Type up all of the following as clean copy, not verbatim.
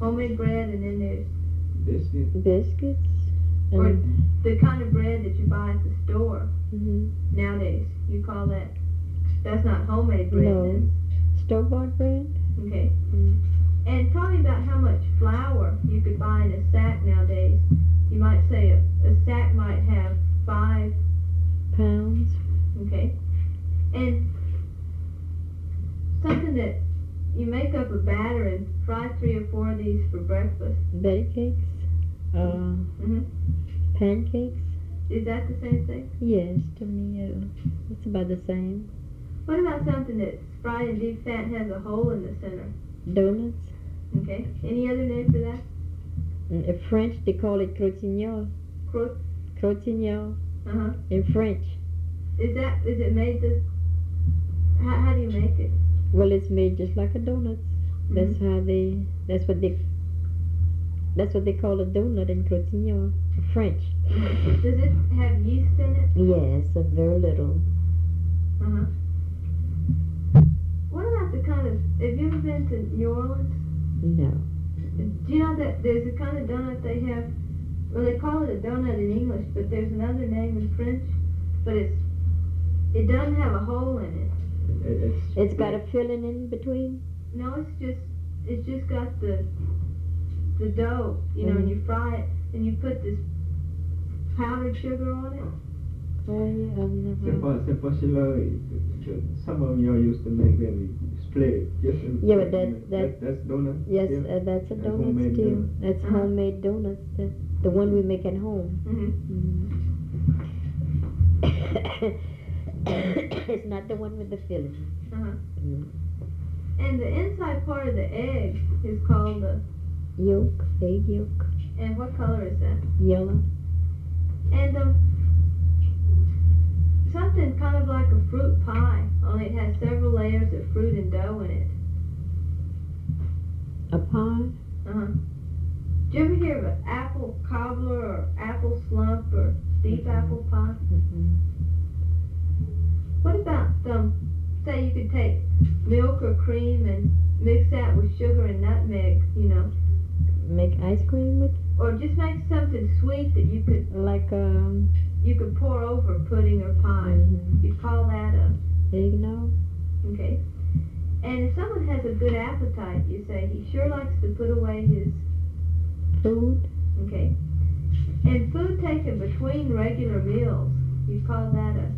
homemade bread, and then there's biscuits. or the kind of bread that you buy at the store Mm-hmm. nowadays. You call that's not homemade bread. No. Then. Store-bought bread. Okay. Mm. And tell me about how much flour you could buy in a sack nowadays. You might say a sack might have 5 pounds. Okay. And something that you make up a batter and fry 3 or 4 of these for breakfast. Betty cakes. Mm-hmm. Pancakes. Is that the same thing? Yes, to me, it's about the same. What about something that's fried in deep fat and has a hole in the center? Donuts. Okay. Any other name for that? In French, they call it crotignol. Crotignol. Uh-huh. In French. Is it made how do you make it? Well, it's made just like a donut. That's what they call a donut in crotignol. French. Mm-hmm. Does it have yeast in it? Yes, a very little. Uh-huh. What about the kind of, have you ever been to New Orleans? No. Do you know that there's a kind of donut they have, well, they call it a donut in English, but there's another name in French, but it doesn't have a hole in it. It's got a filling in between? No, it's just got the dough, you know, and you fry it, and you put this powdered sugar on it. Oh, yeah, I've never... C'est pas celui-là, some of y'all used to make them split. Yeah, but that's donut? Yes, yeah. that's a donut homemade too. donut. That's homemade donuts, the one we make at home. Mm-hmm. It's not the one with the filling. Uh-huh. And the inside part of the egg is called the... Yolk, egg yolk. And what color is that? Yellow. And something kind of like a fruit pie, only it has several layers of fruit and dough in it. A pie? Uh-huh. Did you ever hear of an apple cobbler or apple slump or steep apple pie? Mm-hmm. What about, say you could take milk or cream and mix that with sugar and nutmeg, you know. Make ice cream with? Or just make something sweet that you could... Like you could pour over pudding or pie. Mm-hmm. You'd call that a... Eggnog? Okay. And if someone has a good appetite, you say, he sure likes to put away his... Food? Okay. And food taken between regular meals, you call that a...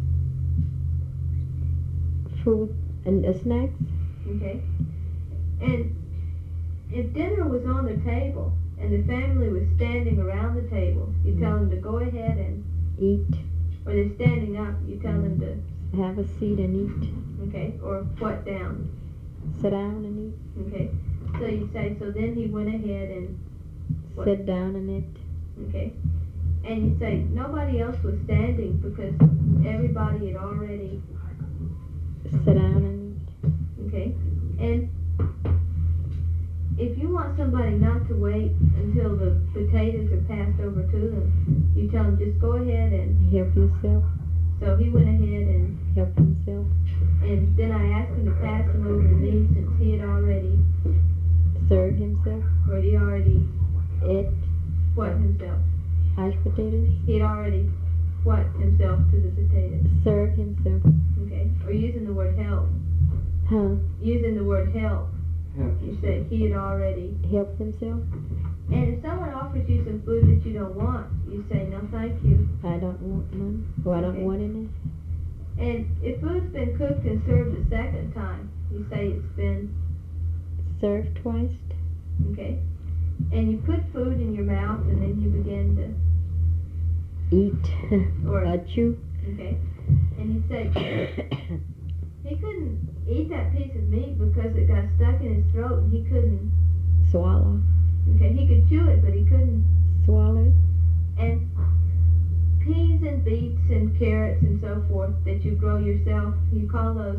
Food and snacks? Okay. And if dinner was on the table and the family was standing around the table, you tell them to go ahead and... Eat. Or they're standing up, you tell them to... Have a seat and eat. Okay. Or what down? Sit down and eat. Okay. So you say, so then he went ahead and... What? Sit down and eat. Okay. And you say, nobody else was standing because everybody had already... Sit down and eat. Okay. And if you want somebody not to wait until the potatoes are passed over to them, you tell them just go ahead and... Help yourself. So he went ahead and... Help himself. And then I asked him to pass them over to me since he had already... Serve himself. Or he already... Ate. What himself? Mashed potatoes. He had already what himself to the potatoes. Serve himself. Okay. Or using the word help. Huh? Using the word help. Yeah. You say he had already... Help himself. And if someone offers you some food that you don't want, you say, no, thank you. I don't want none. Or I don't Okay. want any. And if food's been cooked and served a second time, you say it's been... Served twice. Okay. And you put food in your mouth and then you begin to... Eat. Or... chew. Okay. And he said he couldn't eat that piece of meat because it got stuck in his throat and he couldn't... Swallow. Okay, he could chew it, but he couldn't... Swallow it. And peas and beets and carrots and so forth that you grow yourself, you call those...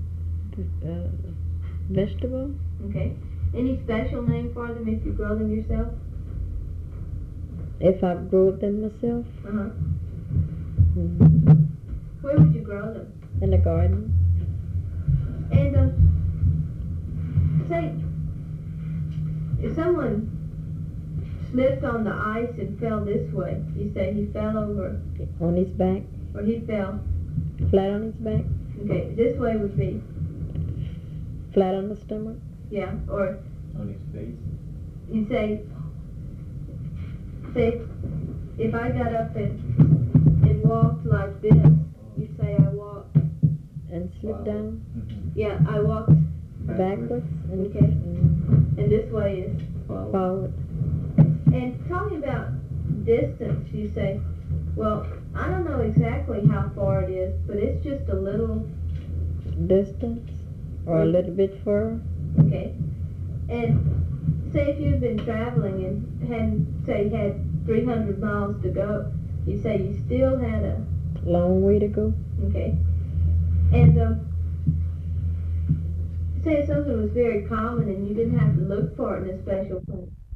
Vegetable. Okay. Any special name for them if you grow them yourself? If I grow them myself. Uh-huh. Mm-hmm. Where would you grow them? In the garden. And, say, if someone slipped on the ice and fell this way, you say he fell over, On his back, or he fell. flat on his back, Okay, this way would be, flat on the stomach. yeah, or On his face. you say if I got up and walked like this, you say I walked, And slip down yeah, I walked, backwards and Okay. and this way is, forward. and talking about distance, you say, well, I don't know exactly how far it is, but it's just a little, Distance, or a little bit further. okay, and say if you've been traveling and had 300 miles to go, you say you still had a, Long way to go. okay, and say something was very common and you didn't have to look for it in a special place.